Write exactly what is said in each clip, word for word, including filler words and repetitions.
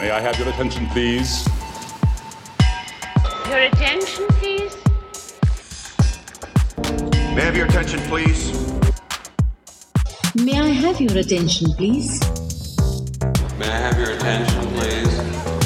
May I have your attention, please? Your attention, please? May I have your attention, please? May I have your attention, please? May I have your attention, please?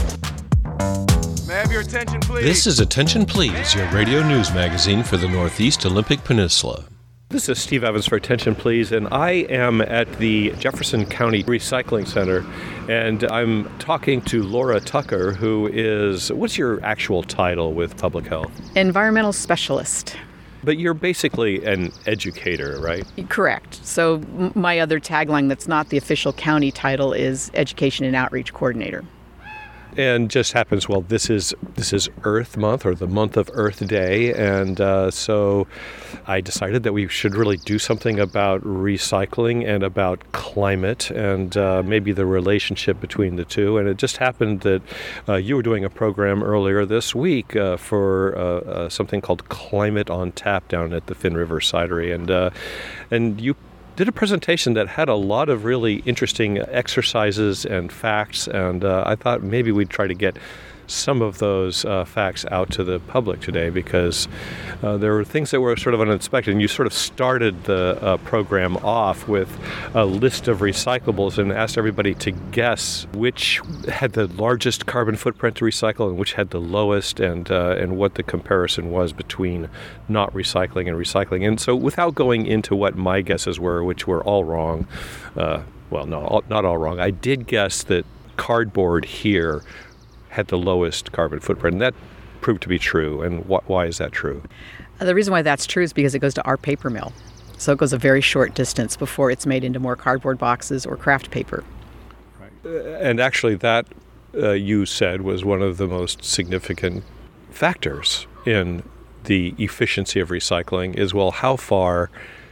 May I have your attention, please? This is Attention Please, your radio news magazine for the Northeast Olympic Peninsula. This is Steve Evans for Attention Please, and I am at the Jefferson County Recycling Center, and I'm talking to Laura Tucker, who is, what's your actual title with Public Health? Environmental specialist. But you're basically an educator, right? Correct. So m- my other tagline that's not the official county title is Education and Outreach Coordinator. And just happens, well, this is this is Earth Month, or the month of Earth Day, and uh, so I decided that we should really do something about recycling and about climate, and uh, maybe the relationship between the two. And it just happened that uh, you were doing a program earlier this week uh, for uh, uh, something called Climate on Tap down at the Finn River Cidery, and uh, and you did a presentation that had a lot of really interesting exercises and facts, and uh, I thought maybe we'd try to get some of those uh, facts out to the public today, because uh, there were things that were sort of unexpected. And you sort of started the uh, program off with a list of recyclables and asked everybody to guess which had the largest carbon footprint to recycle and which had the lowest, and uh, and what the comparison was between not recycling and recycling. And so without going into what my guesses were, which were all wrong, uh, well, no, all, not all wrong, I did guess that cardboard here had the lowest carbon footprint, and that proved to be true. And wh- why is that true? Uh, the reason why that's true is because it goes to our paper mill. So it goes a very short distance before it's made into more cardboard boxes or craft paper. Right. Uh, and actually that, uh, you said, was one of the most significant factors in the efficiency of recycling is, well, how far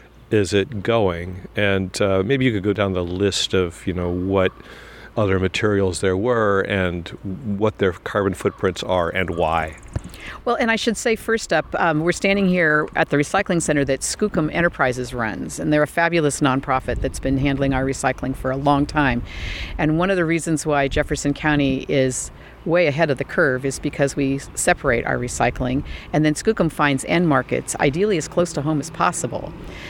is it going? And uh, maybe you could go down the list of, you know, what other materials there were and what their carbon footprints are and why. Well, and I should say first up, um, we're standing here at the recycling center that Skookum Enterprises runs, and they're a fabulous nonprofit that's been handling our recycling for a long time. And one of the reasons why Jefferson County is way ahead of the curve is because we separate our recycling, and then Skookum finds end markets, ideally as close to home as possible.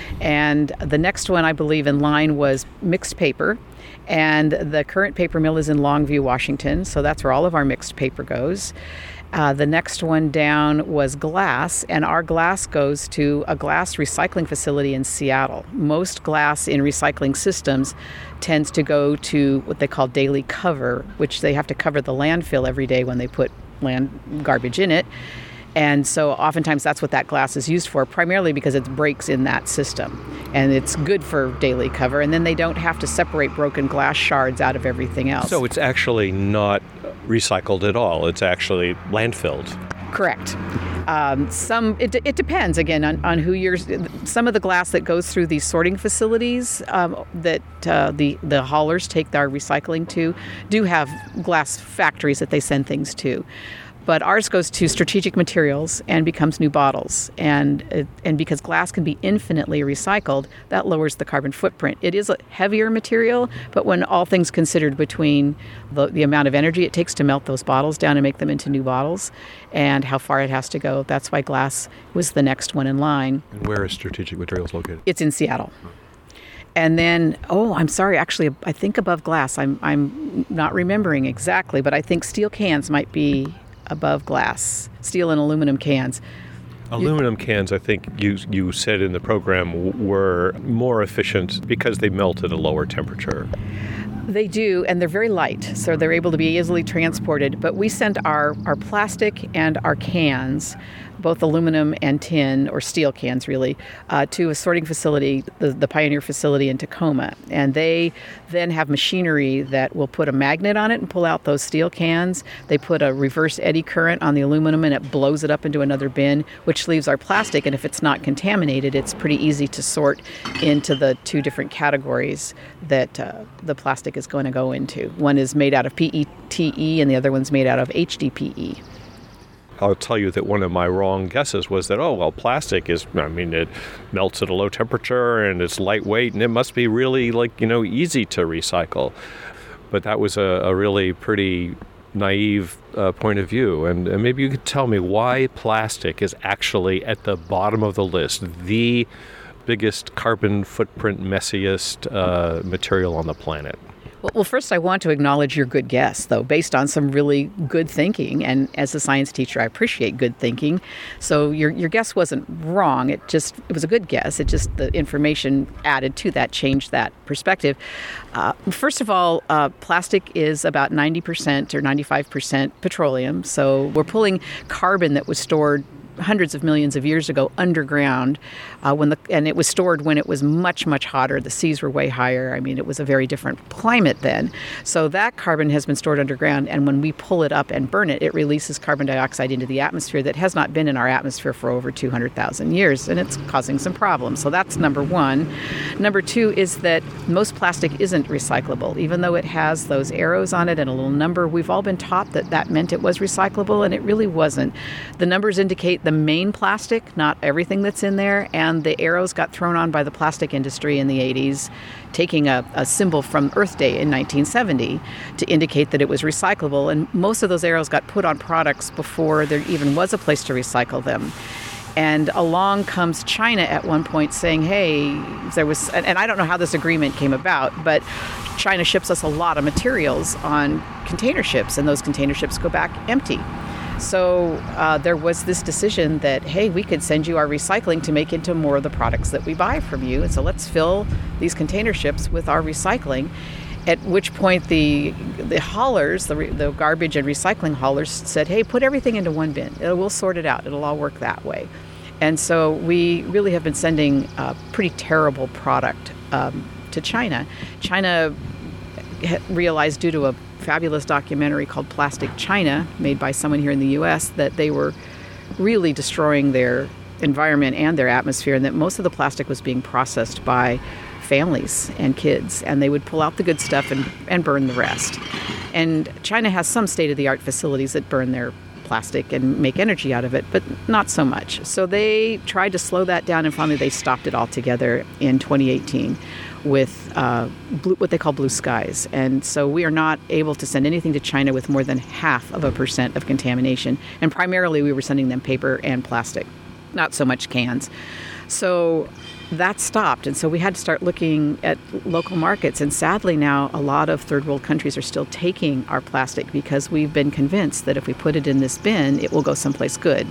And the next one, I believe, in line was mixed paper. And the current paper mill is in Longview, Washington, so that's where all of our mixed paper goes. Uh, the next one down was glass, and our glass goes to a glass recycling facility in Seattle. Most glass in recycling systems tends to go to what they call daily cover, which they have to cover the landfill every day when they put land garbage in it. And so oftentimes that's what that glass is used for, primarily because it breaks in that system. And it's good for daily cover. And then they don't have to separate broken glass shards out of everything else. So it's actually not recycled at all. It's actually landfilled. Correct. Um, some it, it depends, again, on, on who you're... Some of the glass that goes through these sorting facilities um, that uh, the, the haulers take our recycling to do have glass factories that they send things to. But ours goes to strategic materials and becomes new bottles. And uh, and because glass can be infinitely recycled, that lowers the carbon footprint. It is a heavier material, but when all things considered between the, the amount of energy it takes to melt those bottles down and make them into new bottles and how far it has to go, that's why glass was the next one in line. And where is Strategic Materials located? It's in Seattle. And then, oh, I'm sorry, actually, I think above glass. I'm I'm not remembering exactly, but I think steel cans might be above glass, steel and aluminum cans. Aluminum cans, I think you you said in the program, were more efficient because they melt at a lower temperature. They do, and they're very light, so they're able to be easily transported. But we sent our, our plastic and our cans, both aluminum and tin, or steel cans really, uh, to a sorting facility, the, the Pioneer facility in Tacoma. And they then have machinery that will put a magnet on it and pull out those steel cans. They put a reverse eddy current on the aluminum and it blows it up into another bin, which leaves our plastic. And if it's not contaminated, it's pretty easy to sort into the two different categories that uh, the plastic is going to go into. One is made out of P E T E and the other one's made out of H D P E. I'll tell you that one of my wrong guesses was that, oh, well, plastic is, I mean, it melts at a low temperature and it's lightweight and it must be really, like, you know, easy to recycle. but that was a, a really pretty naive uh, point of view. And, and maybe you could tell me why plastic is actually at the bottom of the list, the biggest carbon footprint, messiest uh, material on the planet. Well, first, I want to acknowledge your good guess, though, based on some really good thinking. And as a science teacher, I appreciate good thinking. So your your guess wasn't wrong. It just it was a good guess. It just the information added to that changed that perspective. Uh, first of all, uh, plastic is about ninety percent or ninety-five percent petroleum. So we're pulling carbon that was stored hundreds of millions of years ago underground, uh, when the and it was stored when it was much, much hotter. The seas were way higher. I mean, it was a very different climate then. So that carbon has been stored underground, and when we pull it up and burn it, it releases carbon dioxide into the atmosphere that has not been in our atmosphere for over two hundred thousand years, and it's causing some problems. So that's number one. Number two is that most plastic isn't recyclable, even though it has those arrows on it and a little number. We've all been taught that that meant it was recyclable, and it really wasn't. The numbers indicate the main plastic, not everything that's in there, and the arrows got thrown on by the plastic industry in the eighties, taking a, a symbol from Earth Day in nineteen seventy to indicate that it was recyclable, and most of those arrows got put on products before there even was a place to recycle them. And along comes China at one point saying, hey, there was, and I don't know how this agreement came about, but China ships us a lot of materials on container ships, and those container ships go back empty. So uh, there was this decision that, hey, we could send you our recycling to make into more of the products that we buy from you. And so let's fill these container ships with our recycling. At which point the the haulers, the, the garbage and recycling haulers said, hey, put everything into one bin. It, we'll sort it out. It'll all work that way. And so we really have been sending a pretty terrible product um, to China. China realized, due to a fabulous documentary called Plastic China, made by someone here in the U S, that they were really destroying their environment and their atmosphere, and that most of the plastic was being processed by families and kids, and they would pull out the good stuff and, and burn the rest. And China has some state-of-the-art facilities that burn their plastic and make energy out of it, but not so much. So they tried to slow that down, and finally they stopped it altogether in twenty eighteen with uh, blue, what they call blue skies. And so we are not able to send anything to China with more than half of a percent of contamination. And primarily we were sending them paper and plastic, not so much cans. So that stopped, and so we had to start looking at local markets. And sadly now a lot of third world countries are still taking our plastic because we've been convinced that if we put it in this bin, it will go someplace good.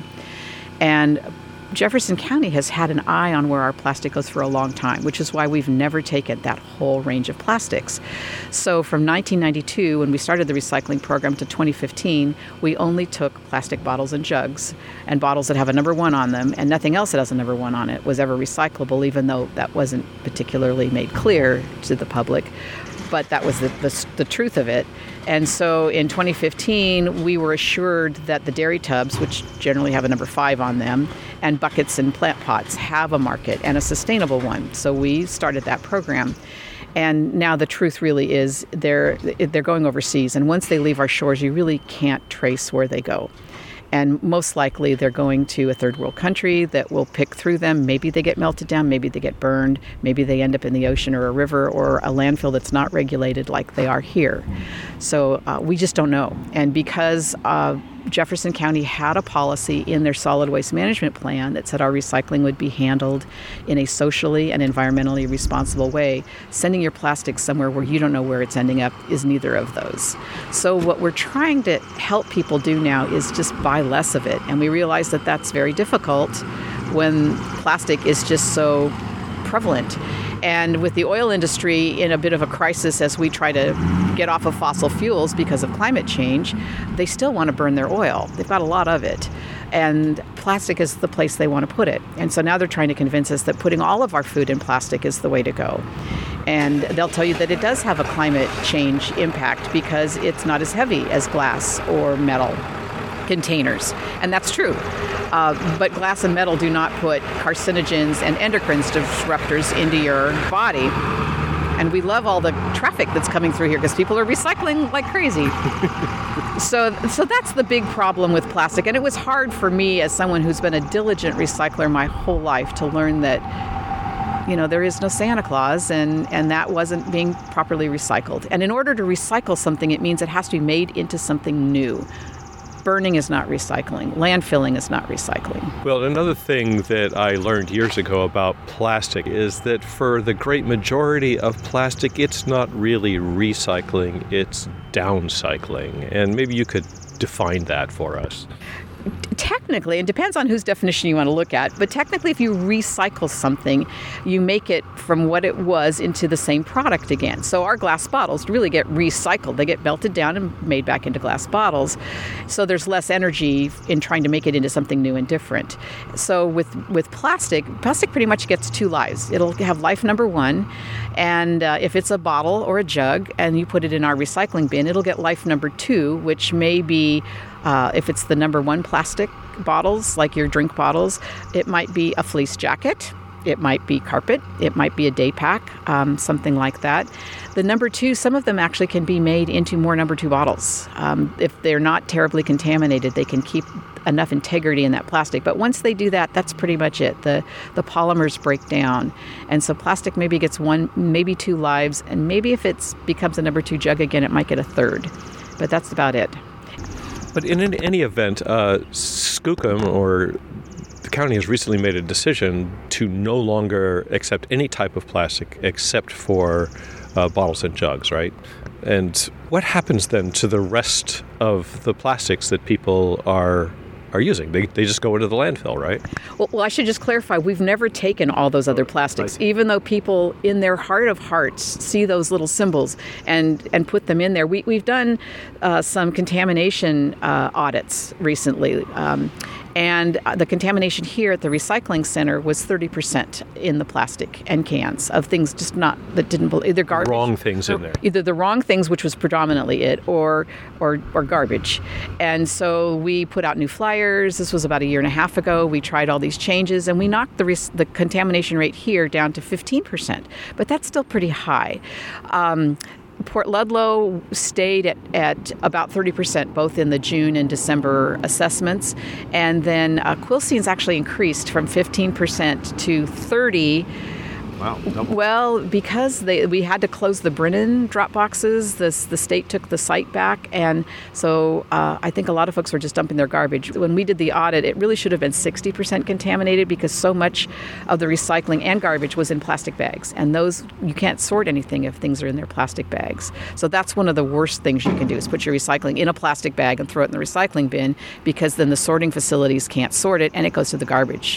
And Jefferson County has had an eye on where our plastic goes for a long time, which is why we've never taken that whole range of plastics. So from nineteen ninety-two, when we started the recycling program, to twenty fifteen, we only took plastic bottles and jugs, and bottles that have a number one on them, and nothing else that has a number one on it was ever recyclable, even though that wasn't particularly made clear to the public. But that was the, the, the truth of it. And so in twenty fifteen, we were assured that the dairy tubs, which generally have a number five on them, and buckets and plant pots have a market, and a sustainable one. So we started that program. And now the truth really is they're they're going overseas. And once they leave our shores, you really can't trace where they go. And most likely they're going to a third world country that will pick through them. Maybe they get melted down, maybe they get burned, maybe they end up in the ocean or a river or a landfill that's not regulated like they are here. So uh, we just don't know. And because uh, Jefferson County had a policy in their solid waste management plan that said our recycling would be handled in a socially and environmentally responsible way, sending your plastic somewhere where you don't know where it's ending up is neither of those. So what we're trying to help people do now is just buy less of it. And we realize that that's very difficult when plastic is just so prevalent. And with the oil industry in a bit of a crisis as we try to get off of fossil fuels because of climate change, they still want to burn their oil. They've got a lot of it. And plastic is the place they want to put it. And so now they're trying to convince us that putting all of our food in plastic is the way to go. And they'll tell you that it does have a climate change impact because it's not as heavy as glass or metal containers. And that's true. Uh, but glass and metal do not put carcinogens and endocrine disruptors into your body. And we love all the traffic that's coming through here because people are recycling like crazy. so so that's the big problem with plastic. And it was hard for me as someone who's been a diligent recycler my whole life to learn that you know, there is no Santa Claus, and, and that wasn't being properly recycled. And in order to recycle something, it means it has to be made into something new. Burning is not recycling. Landfilling is not recycling. Well, another thing that I learned years ago about plastic is that for the great majority of plastic, it's not really recycling, it's downcycling. And maybe you could define that for us. Technically, it depends on whose definition you want to look at, but technically if you recycle something, you make it from what it was into the same product again. So our glass bottles really get recycled. They get melted down and made back into glass bottles. So there's less energy in trying to make it into something new and different. So with, with plastic, plastic pretty much gets two lives. It'll have life number one, and uh, if it's a bottle or a jug and you put it in our recycling bin, it'll get life number two, which may be Uh, if it's the number one plastic bottles, like your drink bottles, it might be a fleece jacket, it might be carpet, it might be a day pack, um, something like that. The number two, some of them actually can be made into more number two bottles. Um, if they're not terribly contaminated, they can keep enough integrity in that plastic. But once they do that, that's pretty much it. The the polymers break down. And so plastic maybe gets one, maybe two lives, and maybe if it becomes a number two jug again, it might get a third. But that's about it. But in any event, uh, Skookum, or the county, has recently made a decision to no longer accept any type of plastic except for uh, bottles and jugs, right? And what happens then to the rest of the plastics that people are are using? They they just go into the landfill, right? Well, well, I should just clarify, we've never taken all those other plastics, even though people in their heart of hearts see those little symbols and, and put them in there. We, we've done uh, some contamination uh, audits recently. Um, And the contamination here at the recycling center was thirty percent in the plastic and cans of things just not, that didn't, either garbage. Wrong things in there. Either the wrong things, which was predominantly it, or, or, or garbage. And so we put out new flyers. This was about a year and a half ago. We tried all these changes, and we knocked the, res- the contamination rate here down to fifteen percent. But that's still pretty high. Um, Port Ludlow stayed at, at about thirty percent, both in the June and December assessments. And then uh, Quilcene's actually increased from fifteen percent to thirty percent. Wow. Double. Well, because they, we had to close the Brennan drop boxes, this, the state took the site back. And so uh, I think a lot of folks were just dumping their garbage. When we did the audit, it really should have been sixty percent contaminated because so much of the recycling and garbage was in plastic bags. And those, you can't sort anything if things are in their plastic bags. So that's one of the worst things you can do, is put your recycling in a plastic bag and throw it in the recycling bin, because then the sorting facilities can't sort it and it goes to the garbage.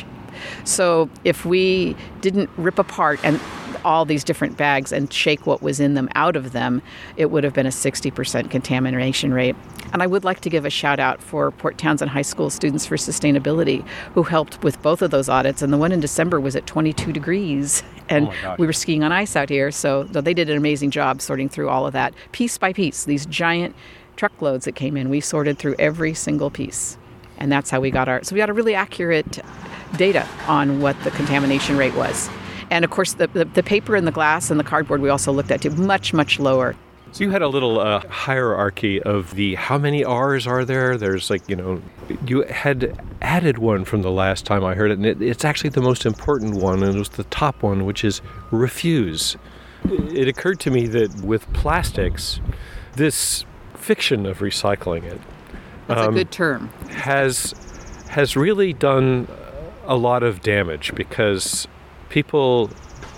So if we didn't rip apart and all these different bags and shake what was in them out of them, it would have been a sixty percent contamination rate. And I would like to give a shout out for Port Townsend High School Students for Sustainability, who helped with both of those audits. And the one in December was at twenty-two degrees. And oh we were skiing on ice out here. So they did an amazing job sorting through all of that piece by piece. These giant truckloads that came in, we sorted through every single piece. And that's how we got our, so we got a really accurate data on what the contamination rate was. And of course, the, the, the paper and the glass and the cardboard we also looked at too, much, much lower. So you had a little uh, hierarchy of the, how many R's are there? There's like, you know, you had added one from the last time I heard it, and it, it's actually the most important one, and it was the top one, which is refuse. It occurred to me that with plastics, this fiction of recycling it, That's um, a good term. has has really done a lot of damage, because people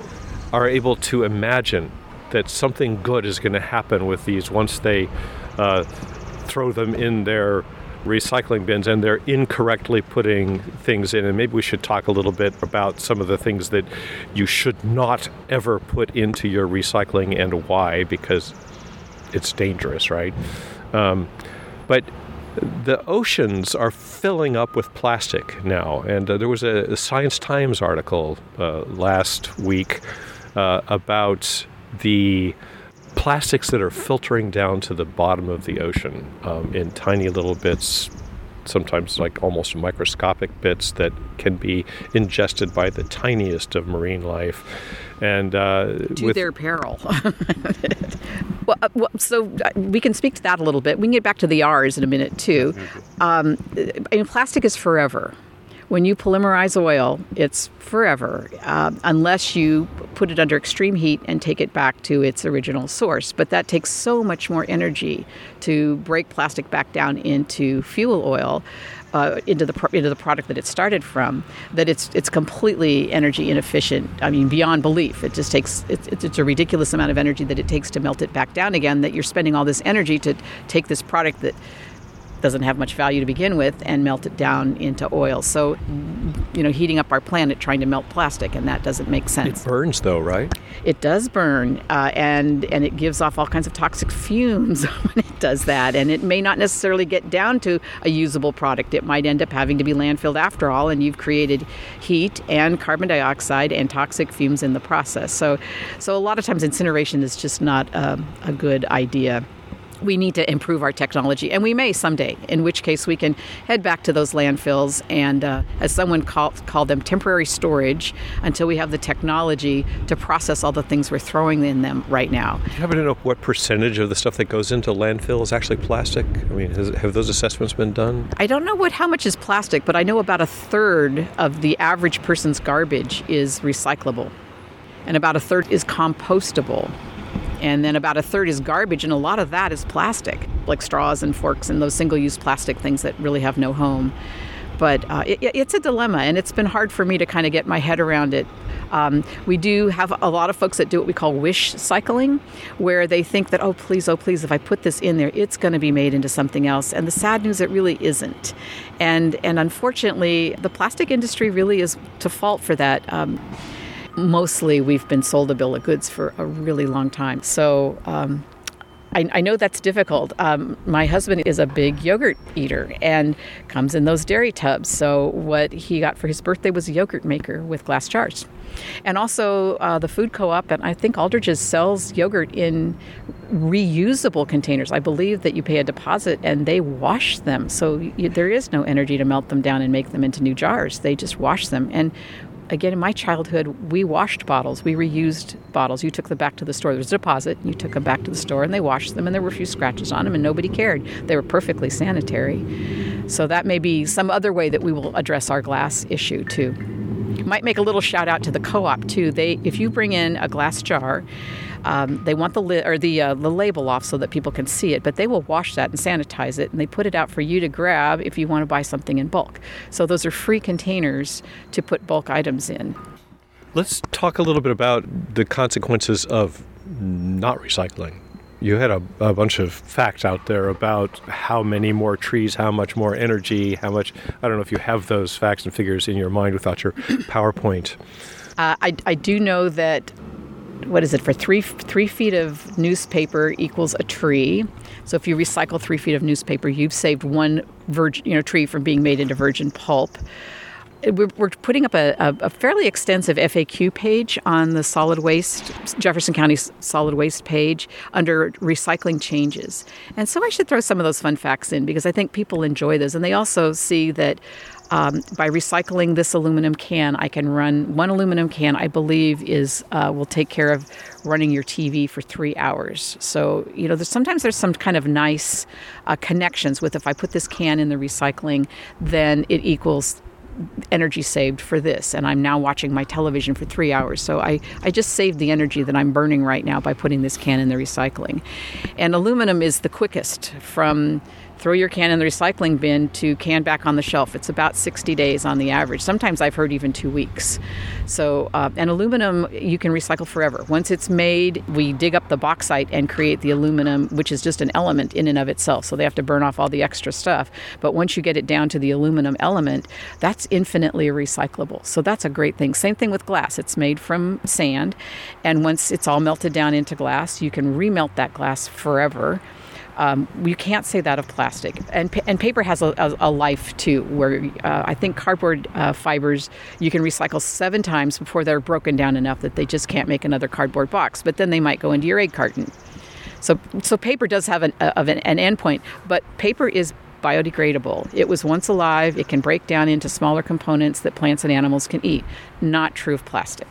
are able to imagine that something good is going to happen with these once they uh, throw them in their recycling bins, and they're incorrectly putting things in. And maybe we should talk a little bit about some of the things that you should not ever put into your recycling and why, because it's dangerous, right? Um, but the oceans are filling up with plastic now, and uh, there was a, a Science Times article uh, last week uh, about the plastics that are filtering down to the bottom of the ocean um, in tiny little bits, sometimes like almost microscopic bits that can be ingested by the tiniest of marine life. And uh, to with their peril. well, uh, well, so we can speak to that a little bit. We can get back to the R's in a minute, too. Um, I mean, plastic is forever. When you polymerize oil, it's forever, uh, unless you put it under extreme heat and take it back to its original source. But that takes so much more energy to break plastic back down into fuel oil, uh, into the pro- into the product that it started from, that it's it's completely energy inefficient. I mean, beyond belief. It just takes it's, it's a ridiculous amount of energy that it takes to melt it back down again. That you're spending all this energy to take this product that doesn't have much value to begin with and melt it down into oil. So, you know, heating up our planet trying to melt plastic, and that doesn't make sense. It burns though, right? It does burn, uh, and and it gives off all kinds of toxic fumes when it does that. And it may not necessarily get down to a usable product. It might end up having to be landfilled after all, and you've created heat and carbon dioxide and toxic fumes in the process. So, so a lot of times incineration is just not a, a good idea. We need to improve our technology, and we may someday, in which case we can head back to those landfills and, uh, as someone called, called them, temporary storage until we have the technology to process all the things we're throwing in them right now. Do you happen to know what percentage of the stuff that goes into landfill is actually plastic? I mean, has, have those assessments been done? I don't know what how much is plastic, but I know about a third of the average person's garbage is recyclable, and about a third is compostable. And then about a third is garbage, and a lot of that is plastic, like straws and forks and those single-use plastic things that really have no home. But uh, it, it's a dilemma, and it's been hard for me to kind of get my head around it. Um, we do have a lot of folks that do what we call wish cycling, where they think that, oh, please, oh, please, if I put this in there, it's going to be made into something else. And the sad news, it really isn't. And, and unfortunately, the plastic industry really is to fault for that. Um, Mostly, we've been sold a bill of goods for a really long time. So um, I, I know that's difficult. Um, my husband is a big yogurt eater and comes in those dairy tubs. So what he got for his birthday was a yogurt maker with glass jars. And also uh, the food co-op, and I think Aldridge's sells yogurt in reusable containers. I believe that you pay a deposit and they wash them. So you, there is no energy to melt them down and make them into new jars. They just wash them. And again, in my childhood, we washed bottles. We reused bottles. You took them back to the store. There was a deposit. You took them back to the store, and they washed them, and there were a few scratches on them, and nobody cared. They were perfectly sanitary. So that may be some other way that we will address our glass issue, too. Might make a little shout out to the co-op, too. They, if you bring in a glass jar, Um, they want the li- or the uh, the label off so that people can see it, but they will wash that and sanitize it, and they put it out for you to grab if you want to buy something in bulk. So those are free containers to put bulk items in. Let's talk a little bit about the consequences of not recycling. You had a, a bunch of facts out there about how many more trees, how much more energy, how much, I don't know if you have those facts and figures in your mind without your PowerPoint. Uh, I, I do know that what is it, for three three feet of newspaper equals a tree. So if you recycle three feet of newspaper, you've saved one virgin, you know, tree from being made into virgin pulp. We're, we're putting up a, a, a fairly extensive F A Q page on the solid waste, Jefferson County's solid waste page under recycling changes. And so I should throw some of those fun facts in because I think people enjoy those. And they also see that Um, by recycling this aluminum can, I can run one aluminum can, I believe, is uh, will take care of running your T V for three hours. So, you know, there's, sometimes there's some kind of nice uh, connections with if I put this can in the recycling, then it equals energy saved for this. And I'm now watching my television for three hours. So I, I just saved the energy that I'm burning right now by putting this can in the recycling. And aluminum is the quickest from throw your can in the recycling bin to can back on the shelf. It's about sixty days on the average. Sometimes I've heard even two weeks. So, uh, and aluminum, you can recycle forever. Once it's made, we dig up the bauxite and create the aluminum, which is just an element in and of itself. So they have to burn off all the extra stuff. But once you get it down to the aluminum element, that's infinitely recyclable. So that's a great thing. Same thing with glass. It's made from sand. And once it's all melted down into glass, you can remelt that glass forever. Um, you can't say that of plastic. And and paper has a, a, a life, too, where uh, I think cardboard uh, fibers, you can recycle seven times before they're broken down enough that they just can't make another cardboard box. But then they might go into your egg carton. So so paper does have an, uh, of an, an end point, but paper is biodegradable. It was once alive. It can break down into smaller components that plants and animals can eat. Not true of plastic.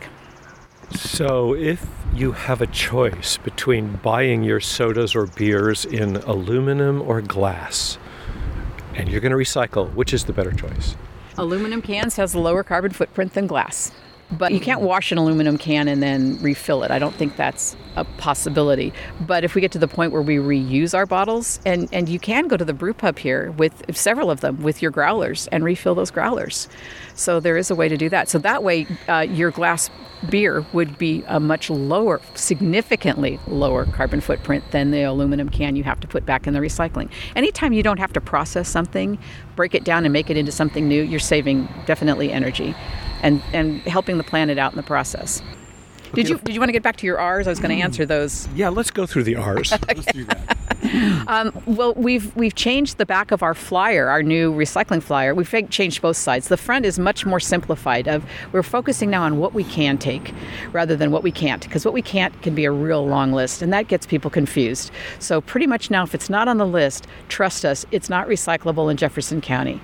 So if you have a choice between buying your sodas or beers in aluminum or glass, and you're going to recycle, which is the better choice? Aluminum cans has a lower carbon footprint than glass. But you can't wash an aluminum can and then refill it. I don't think that's a possibility. But if we get to the point where we reuse our bottles, and, and you can go to the brew pub here with several of them with your growlers and refill those growlers. So there is a way to do that. So that way, uh, your glass beer would be a much lower, significantly lower carbon footprint than the aluminum can you have to put back in the recycling. Anytime you don't have to process something, break it down and make it into something new, you're saving definitely energy. And, and helping the planet out in the process. Did Okay. you did you want to get back to your R's? I was going to answer those. Yeah, let's go through the R's. Let's do that. Um, well, we've we've changed the back of our flyer, our new recycling flyer. We've changed both sides. The front is much more simplified. Of we're focusing now on what we can take rather than what we can't, because what we can't can be a real long list, and that gets people confused. So pretty much now, if it's not on the list, trust us, it's not recyclable in Jefferson County.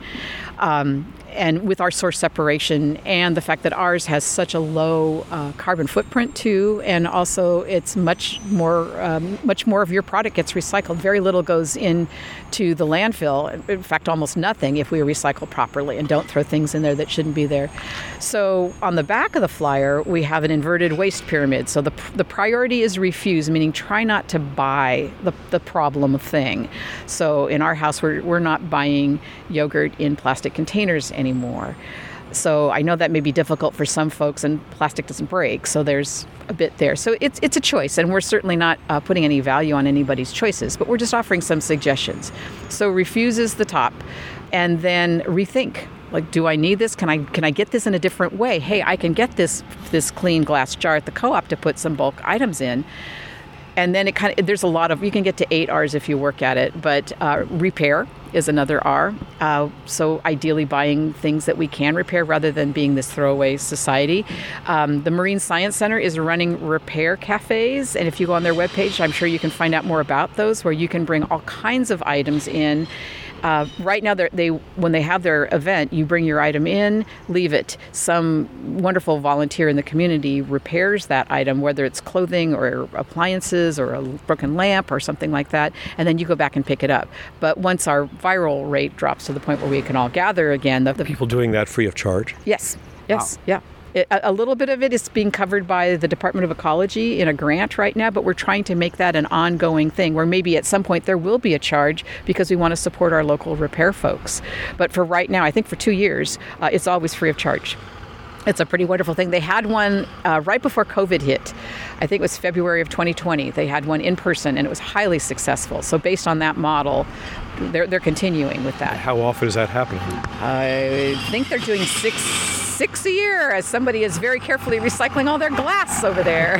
Um, and with our source separation and the fact that ours has such a low uh, carbon footprint too, and also it's much more um, much more of your product gets recycled. Very little goes into the landfill. In fact, almost nothing if we recycle properly and don't throw things in there that shouldn't be there. So on the back of the flyer, we have an inverted waste pyramid. So the the priority is refuse, meaning try not to buy the, the problem thing. So in our house, we're we're not buying yogurt in plastic containers anymore. So I know that may be difficult for some folks, and plastic doesn't break, so there's a bit there. So it's it's a choice, and we're certainly not uh, putting any value on anybody's choices, but we're just offering some suggestions. So refuse is the top, and then rethink. Like, do I need this? Can I can I get this in a different way? Hey, I can get this this clean glass jar at the co-op to put some bulk items in. And then it kind of, there's a lot of, you can get to eight R's if you work at it, but uh, repair is another R. Uh, so ideally buying things that we can repair rather than being this throwaway society. Um, the Marine Science Center is running repair cafes, and if you go on their webpage, I'm sure you can find out more about those, where you can bring all kinds of items in. Uh, right now, they when they have their event, you bring your item in, leave it. Some wonderful volunteer in the community repairs that item, whether it's clothing or appliances or a broken lamp or something like that, and then you go back and pick it up. But once our viral rate drops to the point where we can all gather again, the, the People doing that free of charge? Yes, yes, wow. yeah. It, a little bit of it is being covered by the Department of Ecology in a grant right now, but we're trying to make that an ongoing thing where maybe at some point there will be a charge because we want to support our local repair folks. But for right now, I think for two years, uh, it's always free of charge. It's a pretty wonderful thing. They had one uh, right before COVID hit. I think it was February of twenty twenty. They had one in person, and it was highly successful. So based on that model, they're they're continuing with that. How often is that happening? I think they're doing six six a year, as somebody is very carefully recycling all their glass over there.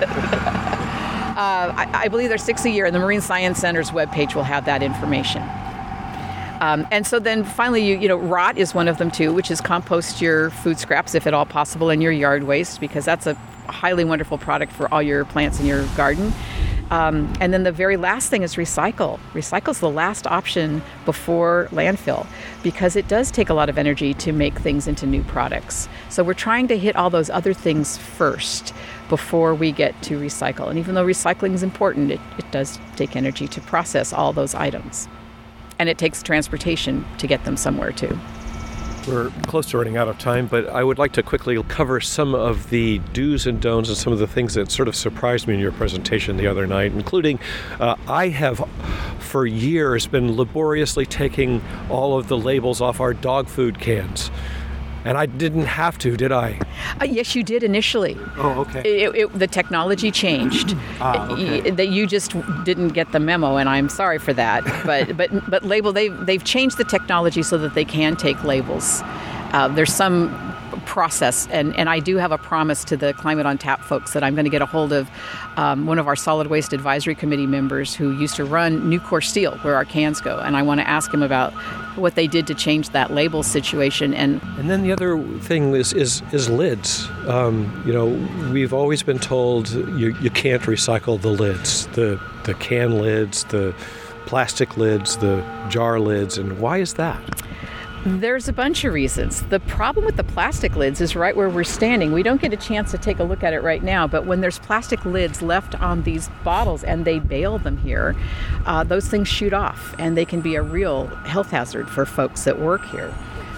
uh, I, I believe they're six a year, and the Marine Science Center's webpage will have that information. Um, and so then finally, you, you know, rot is one of them too, which is compost your food scraps if at all possible and your yard waste, because that's a highly wonderful product for all your plants in your garden. Um, and then the very last thing is recycle. Recycle is the last option before landfill, because it does take a lot of energy to make things into new products. So we're trying to hit all those other things first before we get to recycle. And even though recycling is important, it, it does take energy to process all those items. And it takes transportation to get them somewhere too. We're close to running out of time, but I would like to quickly cover some of the do's and don'ts and some of the things that sort of surprised me in your presentation the other night, including uh, I have for years been laboriously taking all of the labels off our dog food cans. And I didn't have to, did I? Uh, yes, you did initially. Oh, okay. It, it, the technology changed. Ah, okay. That you just didn't get the memo, and I'm sorry for that. But but but label they they've changed the technology so that they can take labels. Uh, there's some process, and, and I do have a promise to the Climate on Tap folks that I'm going to get a hold of um, one of our solid waste advisory committee members who used to run Nucor Steel, where our cans go, and I want to ask him about what they did to change that label situation. And and then the other thing is is, is lids. Um, you know, we've always been told you you can't recycle the lids, the the can lids, the plastic lids, the jar lids, and why is that? There's a bunch of reasons. The problem with the plastic lids is right where we're standing. We don't get a chance to take a look at it right now, but when there's plastic lids left on these bottles and they bail them here, uh, those things shoot off, and they can be a real health hazard for folks that work here.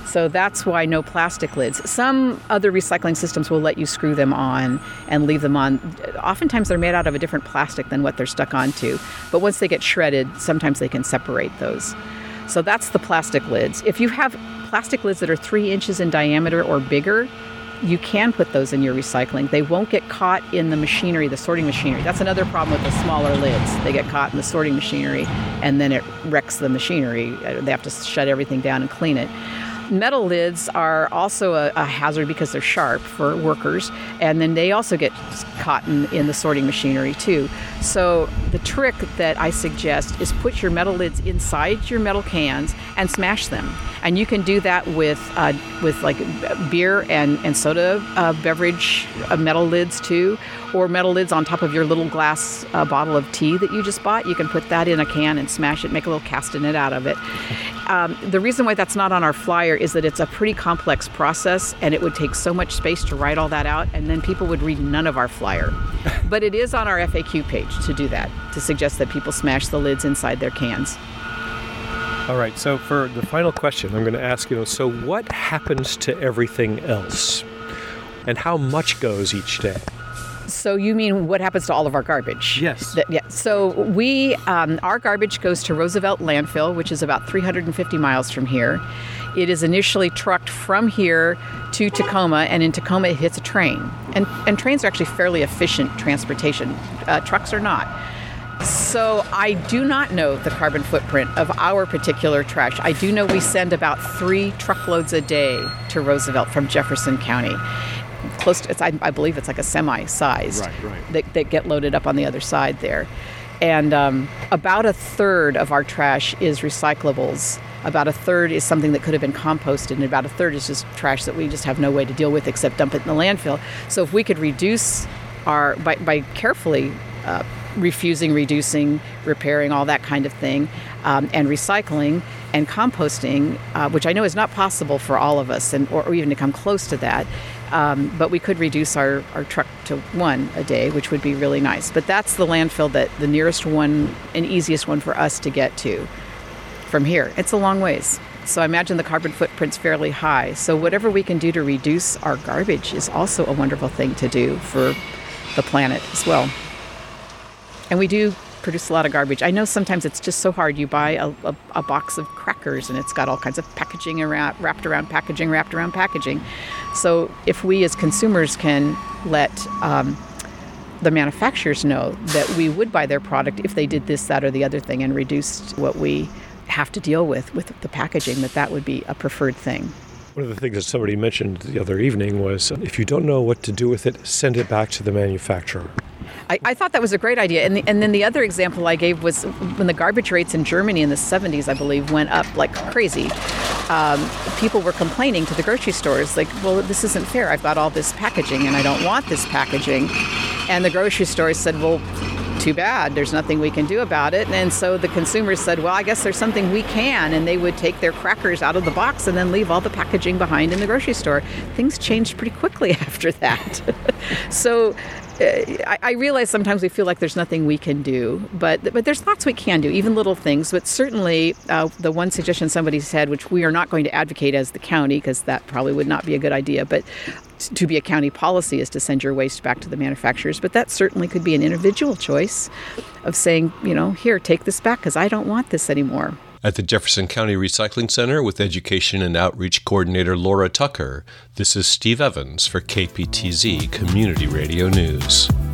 So that's why no plastic lids. Some other recycling systems will let you screw them on and leave them on. Oftentimes they're made out of a different plastic than what they're stuck onto. But once they get shredded, sometimes they can separate those. So that's the plastic lids. If you have plastic lids that are three inches in diameter or bigger, you can put those in your recycling. They won't get caught in the machinery, the sorting machinery. That's another problem with the smaller lids. They get caught in the sorting machinery, and then it wrecks the machinery. They have to shut everything down and clean it. Metal lids are also a, a hazard because they're sharp for workers, and then they also get caught in, in the sorting machinery too. So the trick that I suggest is put your metal lids inside your metal cans and smash them. And you can do that with uh, with like beer and, and soda uh, beverage uh, metal lids too, or metal lids on top of your little glass uh, bottle of tea that you just bought. You can put that in a can and smash it, make a little castanet out of it. Um, the reason why that's not on our flyer is that it's a pretty complex process, and it would take so much space to write all that out, and then people would read none of our flyer. But it is on our F A Q page to do that, to suggest that people smash the lids inside their cans. All right, so for the final question, I'm going to ask, you know, so what happens to everything else? And how much goes each day? So you mean what happens to all of our garbage? Yes. That, yeah. So we, um, our garbage goes to Roosevelt Landfill, which is about three hundred fifty miles from here. It is initially trucked from here to Tacoma, and in Tacoma it hits a train. And, and trains are actually fairly efficient transportation. Uh, trucks are not. So I do not know the carbon footprint of our particular trash. I do know we send about three truckloads a day to Roosevelt from Jefferson County. Close to, it's, I, I believe it's like a semi-sized right, right. That, that get loaded up on the other side there. And um, about a third of our trash is recyclables. About a third is something that could have been composted, and about a third is just trash that we just have no way to deal with except dump it in the landfill. So if we could reduce our, by, by carefully uh, refusing, reducing, repairing, all that kind of thing, um, and recycling and composting, uh, which I know is not possible for all of us, and or, or even to come close to that. Um, but we could reduce our, our truck to one a day, which would be really nice. But that's the landfill that the nearest one and easiest one for us to get to from here. It's a long ways. So I imagine the carbon footprint's fairly high. So whatever we can do to reduce our garbage is also a wonderful thing to do for the planet as well. And we do produce a lot of garbage. I know sometimes it's just so hard. You buy a, a, a box of crackers and it's got all kinds of packaging around, wrapped around packaging, wrapped around packaging. So if we as consumers can let um, the manufacturers know that we would buy their product if they did this, that, or the other thing and reduced what we have to deal with with the packaging, that that would be a preferred thing. One of the things that somebody mentioned the other evening was, if you don't know what to do with it, send it back to the manufacturer. I, I thought that was a great idea. And, the, and then the other example I gave was when the garbage rates in Germany in the seventies, I believe, went up like crazy. Um, people were complaining to the grocery stores, like, well, this isn't fair. I've got all this packaging and I don't want this packaging. And the grocery stores said, well, too bad. There's nothing we can do about it. And so the consumers said, well, I guess there's something we can. And they would take their crackers out of the box and then leave all the packaging behind in the grocery store. Things changed pretty quickly after that. So I, I realize sometimes we feel like there's nothing we can do, but but there's lots we can do, even little things. But certainly uh, the one suggestion somebody said, which we are not going to advocate as the county, because that probably would not be a good idea, but to be a county policy is to send your waste back to the manufacturers. But that certainly could be an individual choice of saying, you know, here, take this back because I don't want this anymore. At the Jefferson County Recycling Center with Education and Outreach Coordinator Laura Tucker, this is Steve Evans for K P T Z Community Radio News.